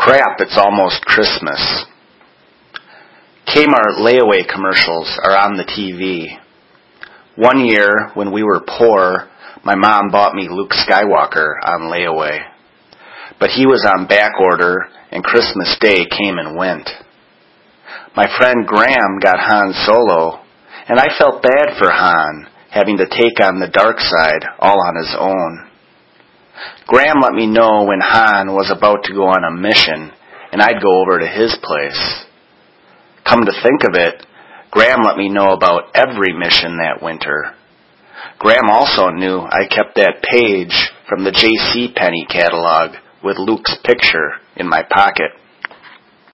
Crap, it's almost Christmas. Kmart layaway commercials are on the TV. One year, when we were poor, my mom bought me Luke Skywalker on layaway. But he was on back order, and Christmas Day came and went. My friend Graham got Han Solo, and I felt bad for Han, having to take on the dark side all on his own. Graham let me know when Han was about to go on a mission, and I'd go over to his place. Come to think of it, Graham let me know about every mission that winter. Graham also knew I kept that page from the J.C. Penney catalog with Luke's picture in my pocket.